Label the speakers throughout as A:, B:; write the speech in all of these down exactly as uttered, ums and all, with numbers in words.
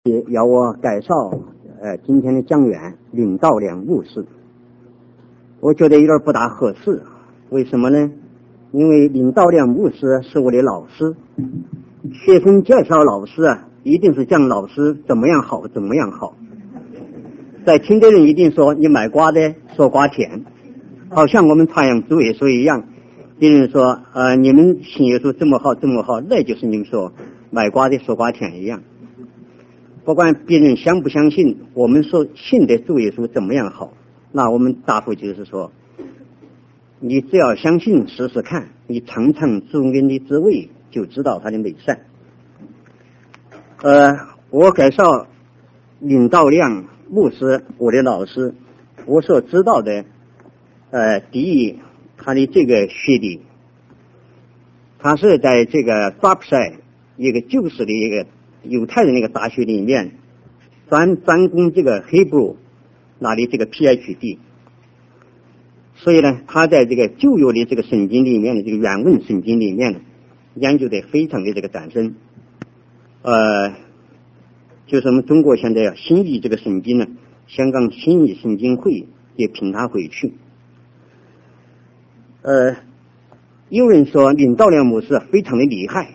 A: 也要我介绍呃今天的讲员林道良牧师，我觉得有点不大合适。为什么呢？因为林道良牧师是我的老师，学生介绍老师啊，一定是讲老师怎么样好怎么样好。在听的人一定说你卖瓜的说瓜甜，好像我们传扬主耶稣一样。别人说呃你们信耶稣这么好这么好，那就是你们说卖瓜的说瓜甜一样。不管别人相不相信我们说信的主耶稣怎么样好，那我们答复就是说，你只要相信试试看，你尝尝主恩的滋味，就知道他的美善。呃我介绍林道亮牧师，我的老师，我所知道的呃第一，他的这个学历，他是在这个抓普赛一个旧式的一个犹太的那个大学里面专专攻这个 Hebrew 拿的这个 P H D， 所以呢他在这个旧约的这个圣经里面的这个原文圣经里面呢研究的非常的这个赞深。呃就是我们中国现在新译这个圣经呢，香港新译圣经会也评他回去。呃有人说林道良牧师非常的厉害，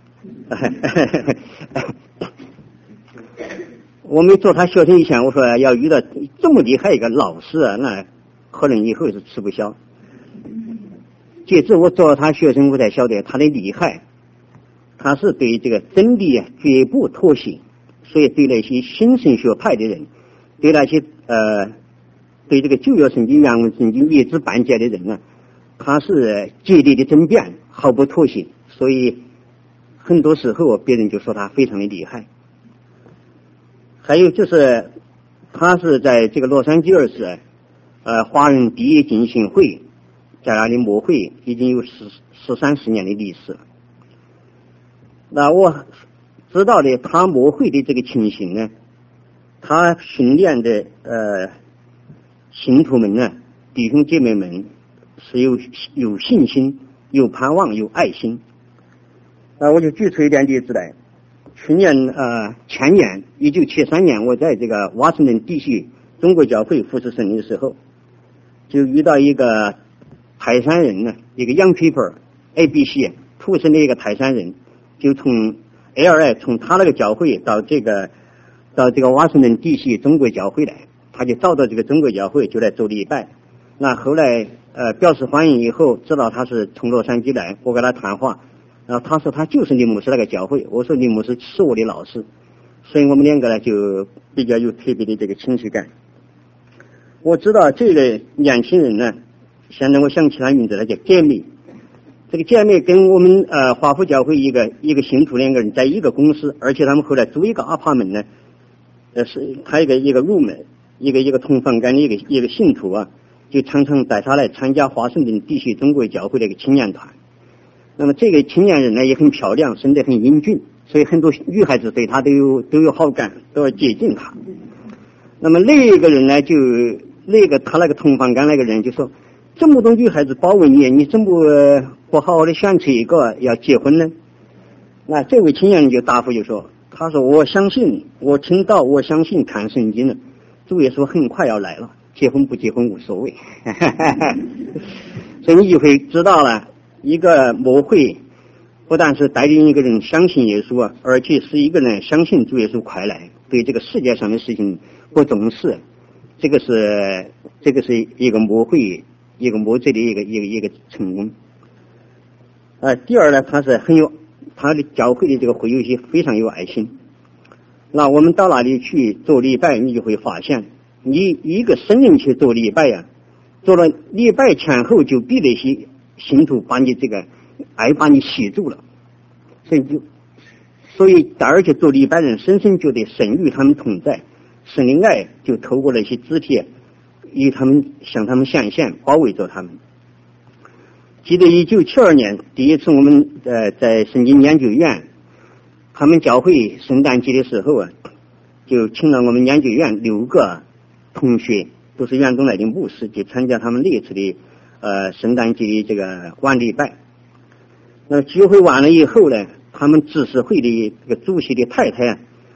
A: 我没做他学生以前，我说要遇到这么厉害一个老师啊，那可能以后是吃不消。接着我做他学生，我才晓得他的厉害，他是对这个真理啊绝不妥协，所以对那些新神学派的人，对那些呃对这个旧约圣经原文圣经一知半解的人呢，他是激烈的争辩，毫不妥协，所以很多时候别人就说他非常的厉害。还有就是他是在这个洛杉矶二市呃华人第一浸信会在那里牧会已经有十十三十年的历史。那我知道的他牧会的这个情形呢，他训练的呃信徒们呢，弟兄姐妹们是有有信心有盼望有爱心。那我就举出一点例子来。去年呃前年一九七三年，我在这个华盛顿地区中国教会服侍神的时候，就遇到一个泰山人呢，一个 young people A B C 出生的一个泰山人，就从 L I 从他那个教会到这个到这个华盛顿地区中国教会来，他就找到这个中国教会就来做礼拜。那后来呃表示欢迎以后，知道他是从洛杉矶来，我跟他谈话。然后他说他就是林牧师那个教会，我说林牧师是我的老师，所以我们两个呢就比较有特别的这个亲戚感。我知道这个年轻人呢，现在我想起他名字了，叫姐妹。这个姐妹跟我们呃华府教会一个一个信徒两个人在一个公司，而且他们后来租一个apartment呢，呃是他一个一个 room 一个一个同房间的一个一个信徒啊，就常常带他来参加华盛顿地区中国教会的一个青年团。那么这个青年人呢也很漂亮，身材很英俊，所以很多女孩子对他都有都有好感，都要接近他。那么那个人呢，就那个他那个同房间那个人就说，这么多女孩子包围你，你怎么不好好的选出一个要结婚呢？那这位青年人就答复就说，他说我相信，我听到我相信看圣经了，主耶稣很快要来了，结婚不结婚无所谓。所以你就会知道了，一个牧会不但是带领一个人相信耶稣啊，而且是一个人相信主耶稣快来，对这个世界上的事情不重视，这个是这个是一个牧会一个牧者的一个一个一个成功。呃第二呢，他是很有他的教会的这个会有些非常有爱心。那我们到哪里去做礼拜，你就会发现，你一个生人去做礼拜呀、啊，做了礼拜前后就比那些信徒把你这个爱把你吸住了，所以就所以而且做礼拜人深深觉得神与他们同在，神的爱就透过那些肢体与他们向他们显现，包围着他们。记得一九七二年第一次我们呃在圣经研究院，他们教会圣诞节的时候啊，就请了我们研究院六个同学，都是远东来的牧师，去参加他们那一次的呃圣诞节的这个晚礼拜。那聚会完了以后呢，他们执事会的这个主席的太太啊，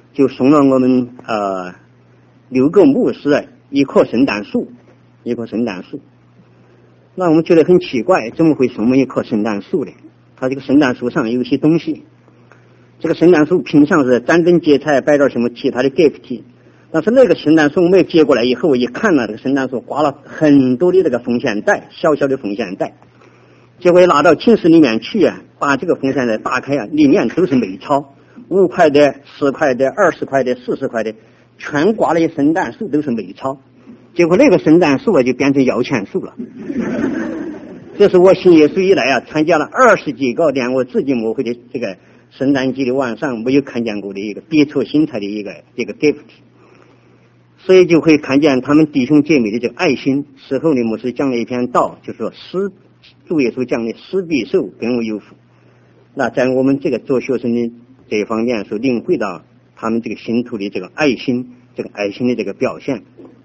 A: 就送了我们呃六个牧师一棵圣诞树，一棵圣诞树。那我们觉得很奇怪，怎么会送我们一棵圣诞树呢？它这个圣诞树上有些东西，这个圣诞树平常是张灯结彩，摆点什么其他的 gift， 但是那个圣诞树我们接过来以后，我一看了，这个圣诞树挂了很多的这个风险袋，小小的风险袋，结果拿到寝室里面去啊，把这个风险袋打开啊，里面都是美钞，五块的、十块的、二十块的、四十块的，全挂了一圣诞树，都是美钞。结果那个圣诞树啊，就变成摇钱树了。这是我信耶稣以来啊，参加了二十几个连我自己摸回的这个圣诞节的晚上没有看见过的一个别出心裁的一个这个 gift， 所以就会看见他们弟兄姐妹的这个爱心。事后呢，牧师讲了一篇道，就说施主耶稣讲的施比受更为有福。那在我们这个做学生的这一方面，所领会到他们这个信徒的这个爱心，这个爱心的这个表现。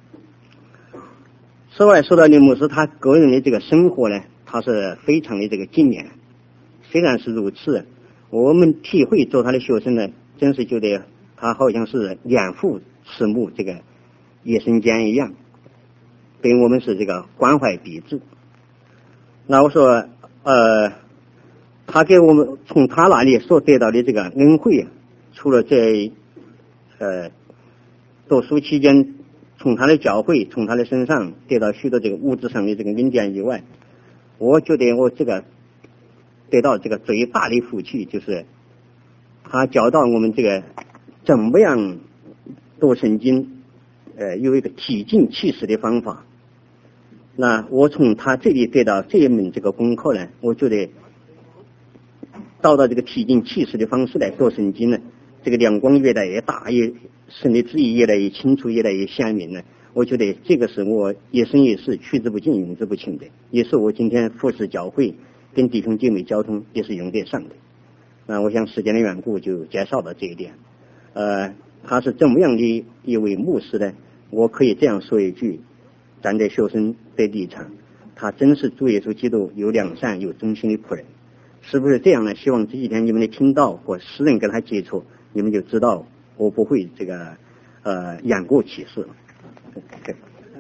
A: 此外，说到的牧师他个人的这个生活呢，他是非常的这个敬虔。虽然是如此，我们体会做他的学生呢，真是觉得他好像是眼父慈母这个叶生间一样，对我们是这个关怀备至。那我说呃他给我们从他那里所得到的这个恩惠啊，除了在呃读书期间从他的教会从他的身上得到许多这个物质上的这个恩典以外，我觉得我这个得到这个最大的福气，就是他教导我们这个怎么样读圣经，呃有一个体尽气实的方法。那我从他这里得到这一门这个功课呢，我觉得到到这个体尽气实的方式来读圣经呢，这个亮光越来越大，也神的旨意越来越清楚，越来越鲜明呢。我觉得这个是我一生一世取之不尽用之不尽的，也是我今天服侍教会跟弟兄姐妹交通也是用得上的。那我想时间的缘故就介绍到这一点。呃他是怎么样的一位牧师呢？我可以这样说一句，站在学生的立场，他真是主耶稣基督有良善有忠心的仆人。是不是这样呢？希望这几天你们的听到或私人跟他接触，你们就知道我不会这个呃言过其实。对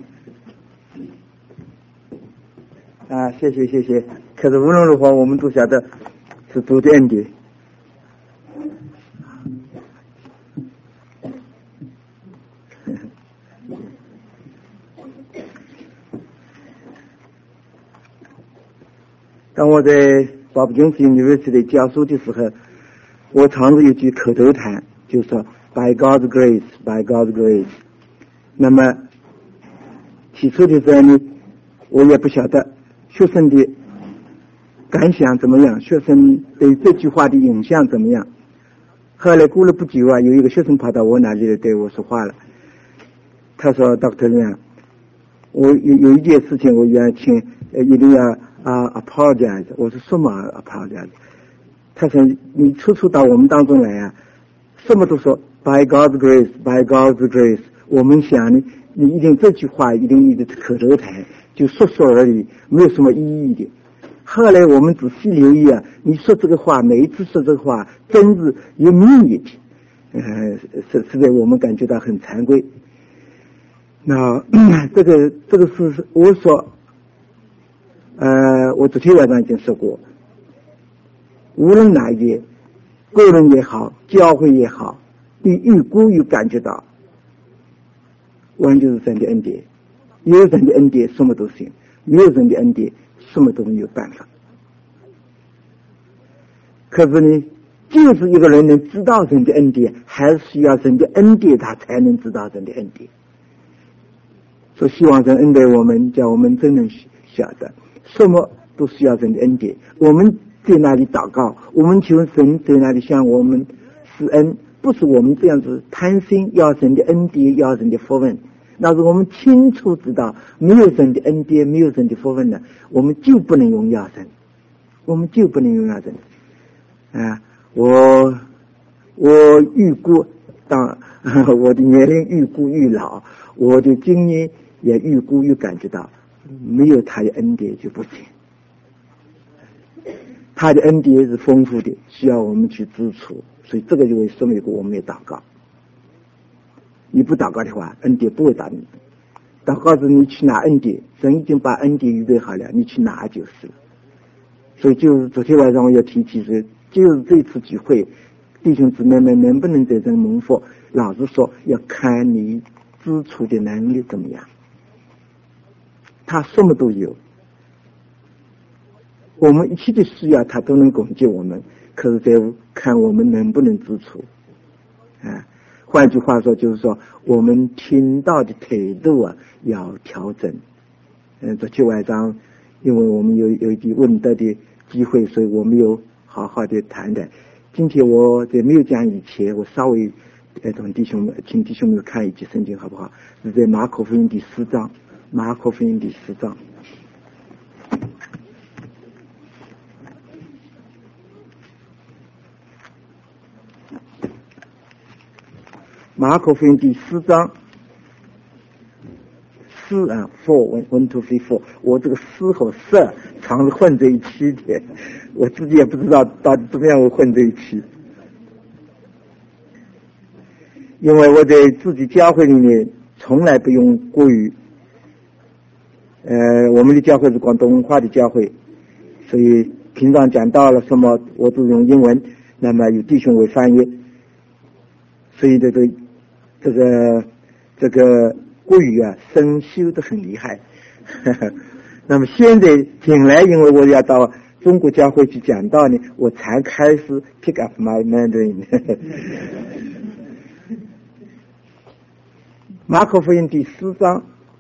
B: 啊，谢谢谢谢。可是无论如何，我们都晓得是主的恩典。当我在巴布金斯 University 教书的时候，我常常有句口头禅，就是说 By God's grace, by God's grace。那么起初的时候呢，我也不晓得学生的感想怎么样，学生对这句话的影响怎么样。后来过了不久啊，有一个学生跑到我那里来对我说话了。他说 Doctor Liang， 我有有一件事情我要请呃一定要啊 apologize。 我说什么 apologize？ 他说你初初到我们当中来啊，什么都说 by God's grace, by God's grace。 我们想呢，你一定这句话一定你的口头禅，就说说而已，没有什么意义的。后来我们仔细留意啊，你说这个话，每一次说这个话真是有秘密的，呃，实实在我们感觉到很惭愧。那这个这个是我说，呃，我昨天晚上已经说过，无论哪一件，个人也好，教会也好，你预估有感觉到，完全是神的恩典。有神的恩典什么都行，没有神的恩典什么都没有办法。可是呢，就是一个人能知道神的恩典，还是需要神的恩典他才能知道神的恩典。所以希望神恩待我们，叫我们真能晓得什么都需要神的恩典。我们在那里祷告，我们求神在那里向我们施恩，不是我们这样子贪心要神的恩典，要神的福分。那是我们清楚知道，没有神的恩典，没有神的福分呢，我们就不能荣耀神，我们就不能荣耀神。啊，我我预估当我的年龄预估愈老，我的经验也预估愈感觉到，没有他的恩典就不行。他的恩典是丰富的，需要我们去支出，所以这个就为说明我们的祷告。 你不祷告的话，恩典不会到你。祷告是你去拿恩典，神已经把恩典预备好了，你去拿就是了。所以就是昨天晚上我要提起是，就是这次聚会，弟兄姊妹们能不能在这蒙福，老实说要看你支出的能力怎么样。他什么都有，我们一切的需要他都能供给我们，可是在看我们能不能支出啊。换句话说，就是说我们听到的态度啊要调整。嗯，昨天晚上因为我们有有一点问答的机会，所以我没有好好的谈的。今天我在没有讲以前，我稍微呃同弟兄们，请弟兄们看一节圣经好不好？是在马可福音第四章，马可福音第四章。马可福音第四章，四啊 ，four one one two three four， 我这个四和四常是混在一起的，我自己也不知道到底怎么样会混在一起。因为我在自己教会里面从来不用国语，呃，我们的教会是广东话的教会，所以平常讲到了什么我都用英文，那么有弟兄为翻译，所以这个这个这个国语啊生修得很厉害。那么现在近来因为我要到中国教会去讲道呢，我才开始 pick up my Mandarin。马可福音第四章，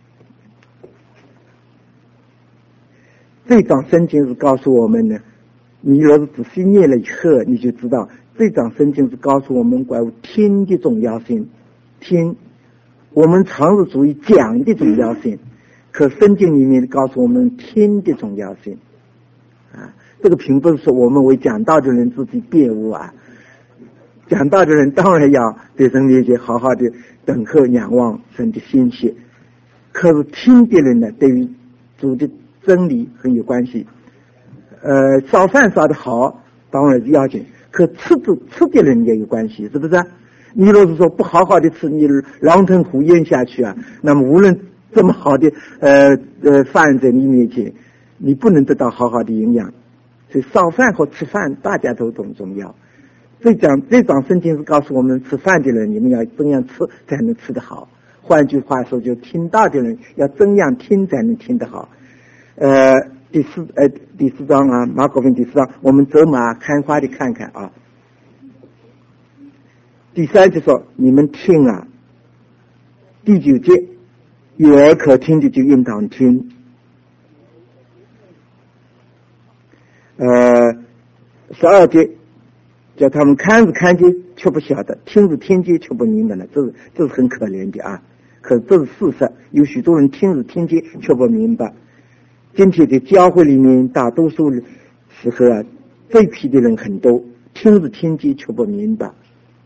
B: 这章圣经是告诉我们呢，你若是仔细念了以后，你就知道这章圣经是告诉我们关于听的重要性。听，我们常是注意讲的重要性，可圣经里面告诉我们听的重要性啊。这个并不是说我们为讲道的人自己辩护啊，讲道的人当然要对神面前好好的等候仰望神的心血，可是听的人呢，对于主的真理很有关系。呃，烧饭烧得好当然是要紧，可吃的吃的人也有关系，是不是啊？你若是说不好好的吃，你狼吞虎咽下去啊，那么无论这么好的呃呃饭在你面前，你不能得到好好的营养。所以烧饭和吃饭大家都懂重要。这讲这章圣经是告诉我们，吃饭的人你们要怎样吃才能吃得好。换句话说，就听到的人要怎样听才能听得好。呃，第四呃第四章啊，马可福音第四章，我们走马看花的看看啊。第三就说你们听啊，第九节有耳可听的就应当听。呃，十二节叫他们看是看见却不晓得，听是听见却不明白了，这是这是很可怜的啊。可这是事实，有许多人听是听见却不明白。今天在教会里面，大多数时候啊，这一批的人很多，听是听见却不明白。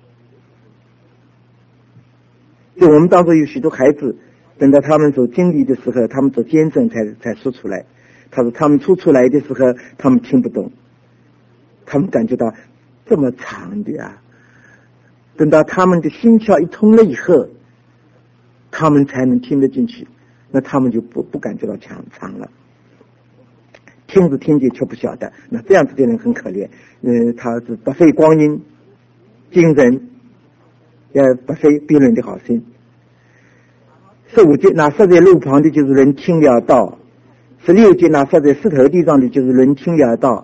B: 就我们当中有许多孩子，等到他们所经历的时候，他们做见证才才说出来。他说他们说出来的时候，他们听不懂，他们感觉到这么长的啊。等到他们的心窍一通了以后，他们才能听得进去，那他们就不不感觉到长长了。听是听见却不晓得，那这样子的人很可怜。嗯，他是不费光阴、精神，也不费别人的好心。十五节，那设在路旁的，就是人听了道；十六节，那设在石头地上的，就是人听了道；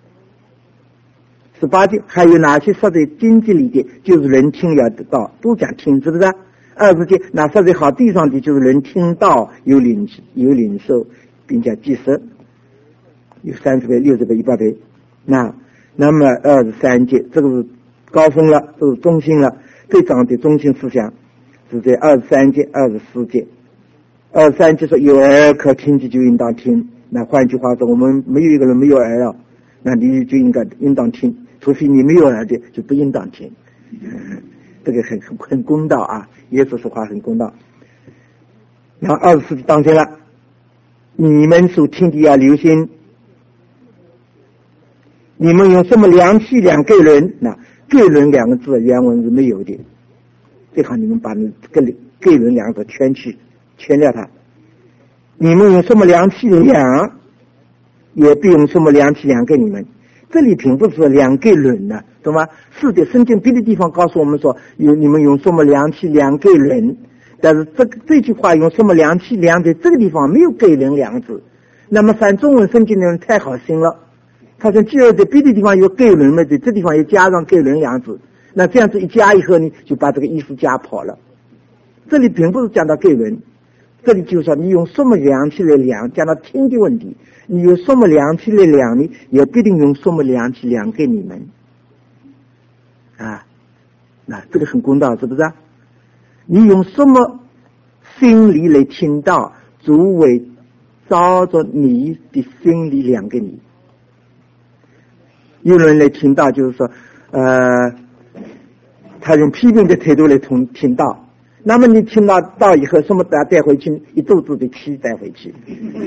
B: 十八节，还有哪些设在荆棘里的，就是人听了道，都讲听，是不是？二十节，那设在好地上的，就是人听道有领有领受，并且记实，有三十倍、六十倍、一百倍。那那么二十三节，这个是高峰了，这是中心了。这章的中心思想是在二十三节、二十四节。二十三节说有耳可听的就应当听。那换句话说，我们没有一个人没有耳了，那你就应该应当听，除非你没有耳的就不应当听。这个很很公道啊，耶稣说话很公道。然后二十四节当心了，你们所听的要留心，你们用什么量器量概论？那概论两个字原文是没有的， 最好你们把那个给人两者圈去，圈掉它。你们用什么量器量，也不用什么量器量给你们。这里并不是量给人的，懂吗？是的，圣经别的地方告诉我们说，有你们用什么量器量给人，但是这个这句话用什么量器量在这个地方没有给人两字。那么翻中文圣经的人太好心了，他说既然在别的地方有给人嘛，在这地方也加上给人两字，那这样子一加以后呢，就把这个意思加跑了。这里并不是讲到给人，这里就是说你用什么量器来量，讲到听的问题。你用什么量器来量呢？也不一定用什么量器量给你们啊。那这个很公道，是不是啊？你用什么心理来听到，主为照着你的心理量给你。有人来听到就是说呃他用批评的态度来听听到，那么你听到到以后什么带带回去，一肚子的气带回去。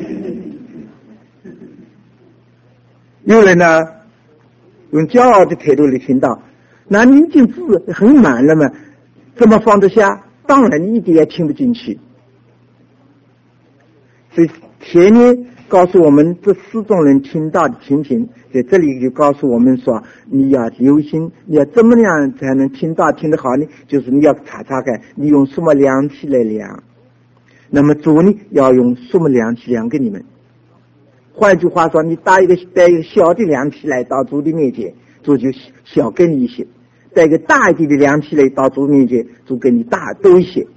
B: 有人呢用骄傲的态度来听到，那你已经字很满了嘛，怎么放得下？当然你一点也听不进去。所以前面告诉我们这四种人听到的情形，在这里就告诉我们说，你要留心，你要怎么样才能听到听得好呢？就是你要查查看你用什么量器来量，那么主呢要用什么量器量给你们。换句话说，你带一个带一个小的量器来到主的面前，主就小给你一些；带一个大一点的量器来到主面前，主给你大多一些。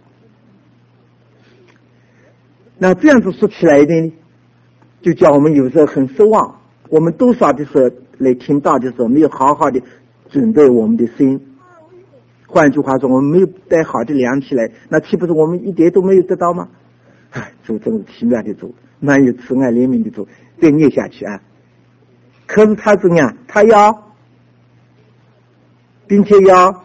B: 那这样子说起来呢，就叫我们有时候很失望。我们多少的时候来听到的时候，没有好好的准备我们的心。换句话说，我们没有带好的量器来，那岂不是我们一点都没有得到吗？哎，主真是奇妙的主，蛮有慈爱怜悯的主。再念下去啊！可是他怎样？他要，并且要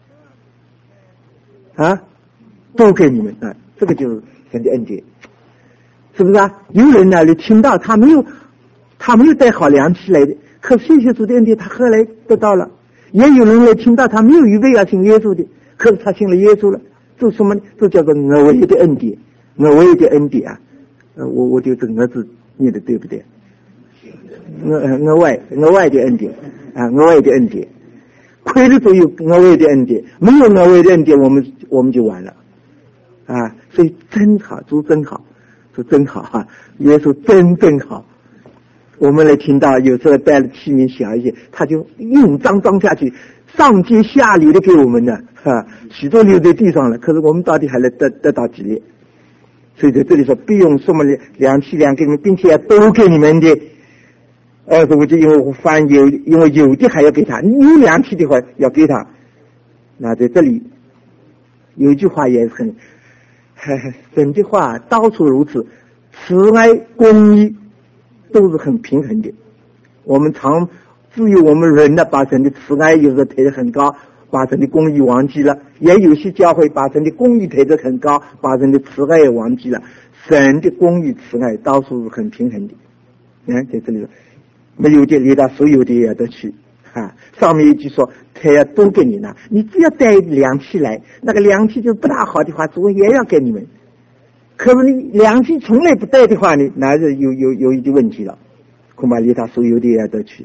B: 啊，都给你们啊！这个就是神的恩典，是不是啊？有人呢，你听到他没有，他没有带好量器来的，可谢谢主的恩典，他后来得到了。也有人来听到他没有预备要信耶稣的，可是他信了耶稣了，这什么？这叫做额外的恩典，额外的恩典啊！呃，我我就这个字念的对不对？额额外额外的恩典啊，额外的恩典，亏了都有额外的恩典，没有额外的恩典，我们我们就完了啊！所以真好，主真好，主真好哈、啊！耶稣真真好。我们来听到有时候带了器皿小一些，他就硬装装下去，上接下流的给我们呢，哈，许多留在地上了。可是我们到底还能得得到几粒？所以在这里说，不用什么量器量给你们，并且都给你们的。二十五节，因为我翻有，因为有的还要给他，你有量器的话要给他。那在这里有一句话也很，神的话到处如此，慈爱公义都是很平衡的。我们常只有我们人呢，把神的慈爱有时候抬得很高，把神的公义忘记了；也有些教会把神的公义抬得很高，把神的慈爱也忘记了。神的公义慈爱到处是很平衡的。你看在这里说，没有的离他所有的也得去啊。上面一句说，他要都给你拿，你只要带量器来，那个量器就不大好的话，主也要给你们。可是你量器从来不带的话呢，那是有有有一点问题了，恐怕离他所有的也得去。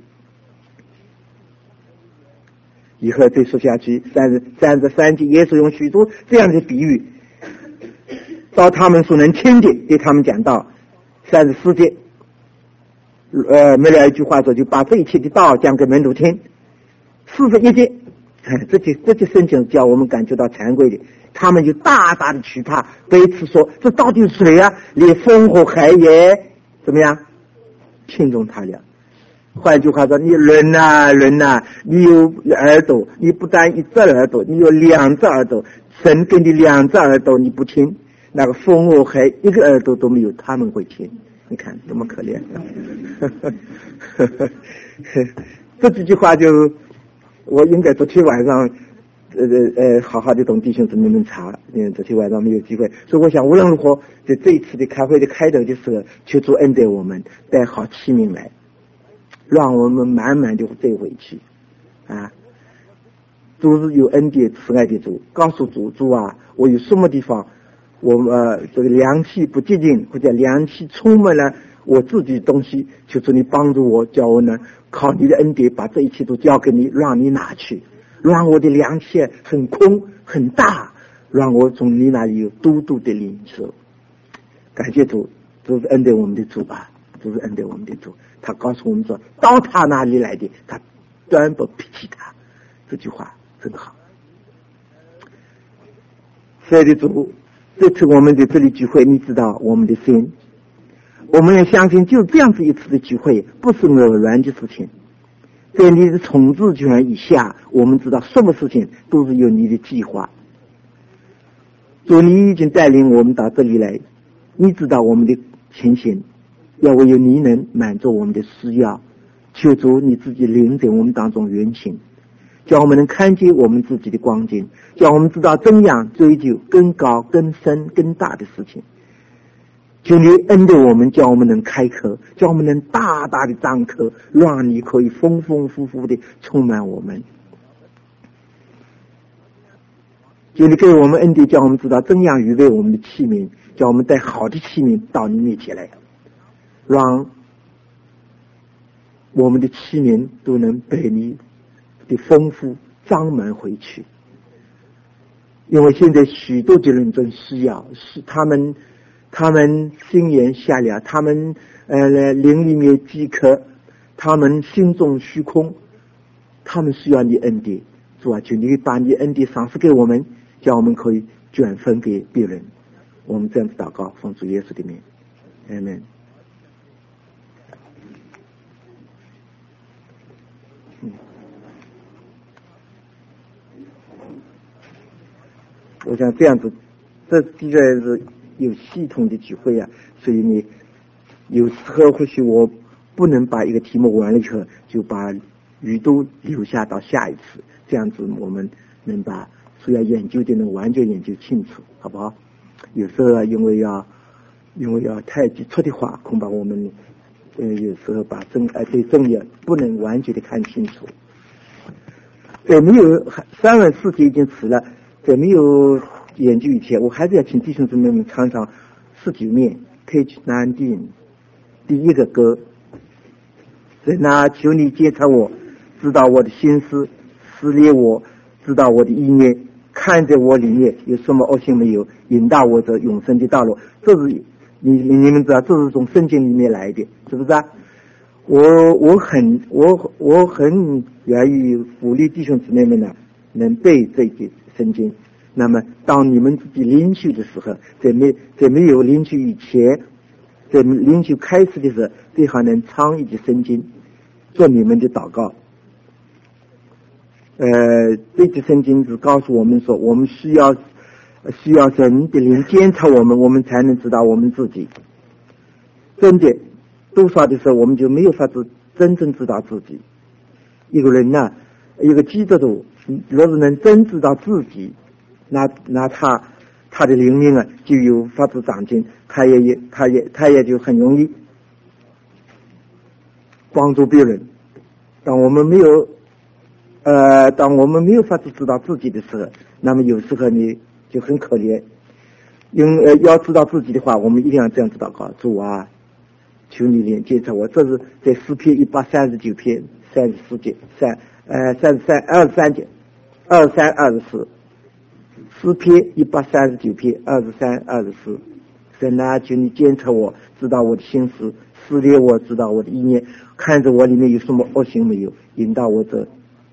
B: 以后再说下去，三十三十三节，耶稣用许多这样的比喻，照他们所能听的，对他们讲到三十四节。呃，没了一句话说，就把这一切的道讲给门徒听。四十一节，这就这就圣经叫我们感觉到惭愧的，他们就大大的惧怕，彼此说：“这到底是谁啊？连风和海也怎么样听从他了？”换句话说，你人呐、啊、人呐、啊，你有耳朵，你不但一只耳朵，你有两只耳朵，神给你两只耳朵，你不听，那个风和海一个耳朵都没有，他们会听。你看多么可怜！这几句话就我应该昨天晚上呃呃好好的同弟兄姊妹们查，因为昨天晚上没有机会，所以我想无论如何在这一次的开会的开头的时候，求主恩待我们带好器皿来，让我们满满的再回去啊！ 主是有恩典慈爱的主，告诉主，主啊，我有什么地方我呃这个良气不洁净，或者良气充满了我自己的东西，求主你帮助我，叫我呢靠你的恩典把这一切都交给你，让你拿去，让我的良气很空很大，让我从你那里有多多的领受。感谢主，这是恩典我们的主啊，这是恩典我们的主。他告诉我们说，到他那里来的，他断不撇弃他。这句话真好。亲爱的主，这次我们在这里聚会，你知道我们的心，我们也相信就这样子一次的聚会不是偶然的事情，在你的统治权以下，我们知道什么事情都是有你的计划。主，你已经带领我们到这里来，你知道我们的情形，要唯有你能满足我们的需要，求主你自己领在我们当中运行，叫我们能看见我们自己的光景，叫我们知道怎样追求更高更深更大的事情。求你恩待我们，叫我们能开口，叫我们能大大的张口，让你可以丰丰富富的充满我们。求你给我们恩典，叫我们知道怎样预备我们的器皿，叫我们带好的器皿到你面前来，让我们的器皿都能被你的丰富装满回去。因为现在许多的人真需要，是他们他们心眼下了，他们呃灵里面饥渴，他们心中虚空，他们需要你恩典。主啊，求你把你恩典赏赐给我们，叫我们可以转分给别人。我们这样子祷告，奉主耶稣的名，阿们。我想这样子，这的确是有系统的聚会啊，所以你有时候或许我不能把一个题目完了以后就把语都留下到下一次，这样子我们能把所要研究的能完全研究清楚，好不好？有时候因为要因为要太急促的话，恐怕我们呃有时候把真呃对真理不能完全的看清楚。在没有三万四节已经迟了，在没有研究以前，我还是要请弟兄姊妹们唱唱十九面 Page nineteen 第一个歌。神啊，求你鉴察我，知道我的心思，撕裂我，知道我的意念，看在我里面有什么恶行没有，引导我这永生的道路。这是你你们知道，这是从圣经里面来的，是不是啊？我我很我我很愿意鼓励弟兄姊妹们呢，能背这节圣经。那么当你们自己灵修的时候，在没在没有灵修以前，在灵修开始的时候，最好能唱一节圣经做你们的祷告。呃，这节圣经是告诉我们说，我们需要需要神的灵监察我们，我们才能知道我们自己。真的多少的时候，我们就没有法子真正知道自己。一个人呢，一个基督徒，若是能真知道自己，那那他他的灵命啊就有法子长进，他也也他也他也就很容易帮助别人。当我们没有呃，当我们没有法子知道自己的时候，那么有时候你就很可怜。因呃要知道自己的话，我们一定要这样子祷告：主啊，求你连接着我。这是在诗篇一百三十九篇三十四节，三呃三十三二十三节，二十三二十四。诗篇一百三十九篇二十三二十四。神啊，求你监察我，知道我的心思，撕裂我，知道我的意念，看着我里面有什么恶行没有，引导我这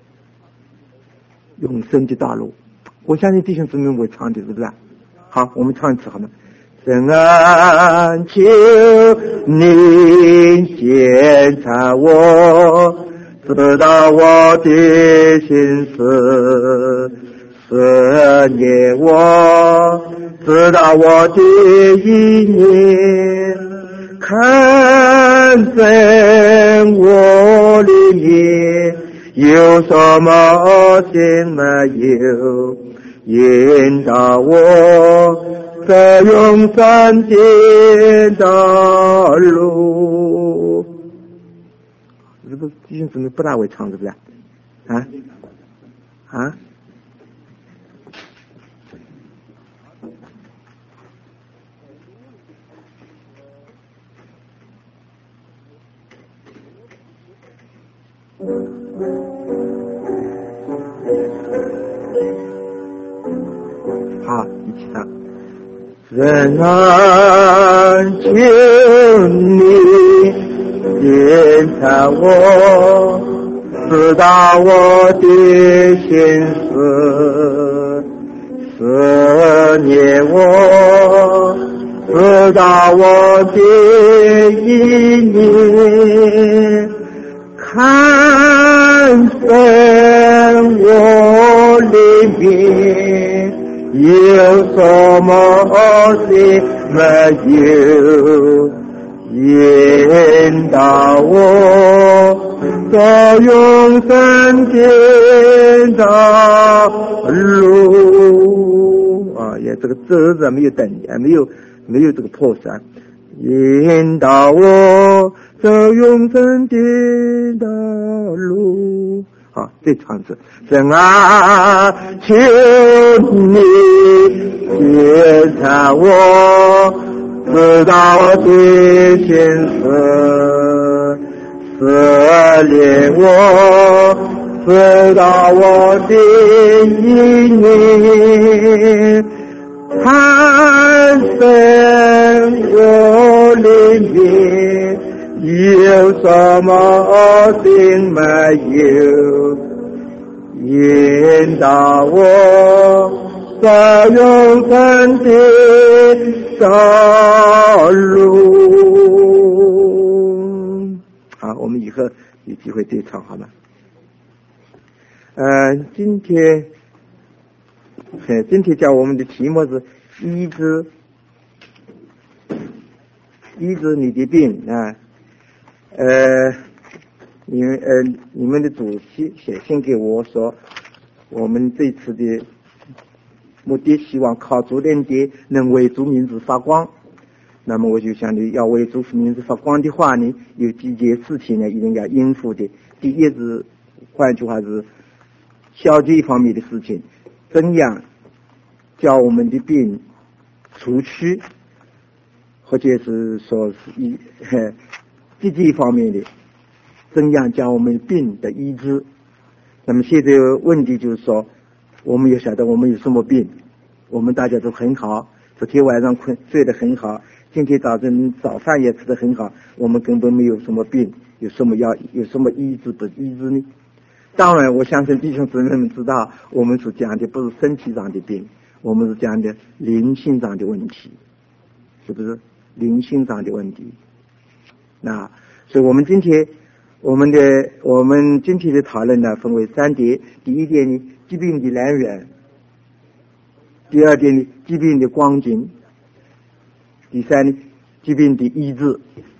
B: 永生的道路。我相信弟兄姊妹会唱的，是不是？好，我们唱一次好吗？神啊，求你监察我，知道我的心思，撕裂我，知道我的意念，看在我里面有什么恶行没有，引导我在永生的道路。这个弟兄姊妹不大会唱，是不是啊？啊？ 好，一起唱。人啊，求你检查我，知道我的心思，思念我，知道我的意念，看分我里面有什么事没有，引导我走永生的道路啊！也这个这字没有等，也没有没有这个破绽，引导我走永生的道路。好，这唱词，神啊，求你检查我，知道我的心思，思念我，知道我的意念，看分我里面有什么病没有，引导我走永生的道路。好，我们以后有机会再唱好吗？呃，今天，呃，今天讲我们的题目是医治，医治你的病啊。呃，你们呃，你们的主席写信给我说，我们这次的目的希望靠主人的能为主名字发光。那么我就想你要为主名字发光的话呢，有几件事情呢一定要应付的。第一是，换句话是消极方面的事情，怎样叫我们的病除去，或者是说是一积极方面的，怎样将我们病的医治。那么现在问题就是说，我们也晓得我们有什么病，我们大家都很好，昨天晚上困睡得很好，今天早晨早饭也吃得很好，我们根本没有什么病，有什么要有什么医治不医治呢？当然我相信弟兄姊妹们知道，我们所讲的不是身体上的病，我们是讲的灵性上的问题，是不是灵性上的问题？那所以我们今天我们的我们今天的讨论呢，分为三点。第一点呢，疾病的来源；第二点呢，疾病的光景；第三呢，疾病的医治。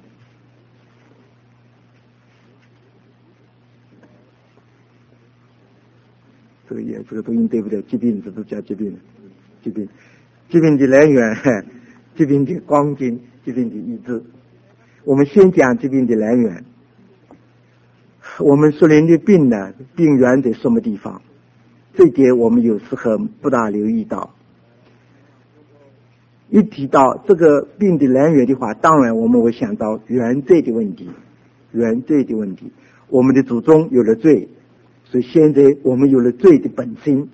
B: 这个也这个读音对不对？疾病是不是叫疾病？疾病，疾病的来源，疾病的光景，疾病的医治。我们先讲疾病的来源。我们说人的病呢，病源在什么地方？这点我们有时候不大留意到。一提到这个病的来源的话，当然我们会想到原罪的问题，原罪的问题。我们的祖宗有了罪，所以现在我们有了罪的本性。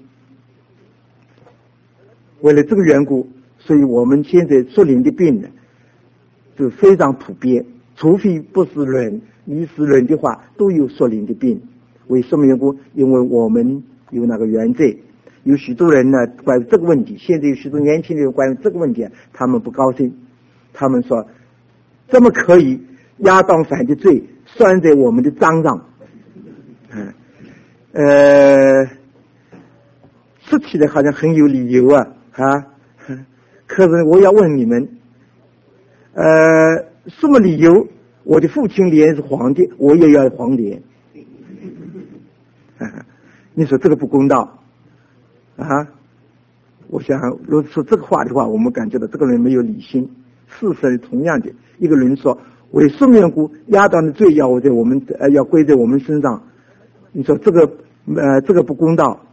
B: 为了这个缘故，所以我们现在说人的病呢，就非常普遍，除非不是人医师人的话，都有属灵的病。为什么缘故？因为我们有那个原罪。有许多人呢，关于这个问题，现在有许多年轻人关于这个问题，他们不高兴。他们说，怎么可以亚当犯的罪算在我们的账上？嗯，呃，说起来好像很有理由啊啊！可是我要问你们，呃，什么理由？我的父亲脸是黄的，我也要黄脸。啊，你说这个不公道啊！我想，如果说这个话的话，我们感觉到这个人没有理性。事实同样的，一个人说为什么缘故亚当的罪要在我们呃要归在我们身上？你说这个呃这个不公道。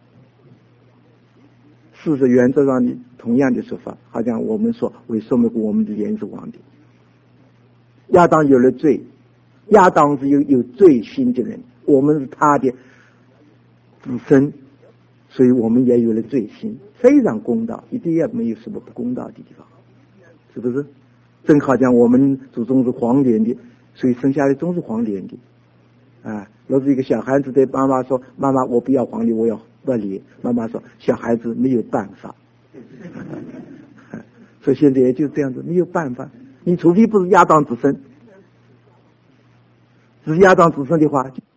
B: 事实原则上的同样的说法，好像我们说为什么我们的脸是黄的？亚当有了罪，亚当是有有罪心的人。 我们是他的子孙，所以我们也有了罪心，非常公道，一点也没有什么不公道的地方，是不是？正好像我们祖宗是黄脸的，所以生下来总是黄脸的。啊，若是一个小孩子对妈妈说：“妈妈，我不要黄脸，我要白脸。”妈妈说：“小孩子没有办法。”所以现在也就这样子，没有办法。你除非不是亚当子孙，是亚当子孙的话。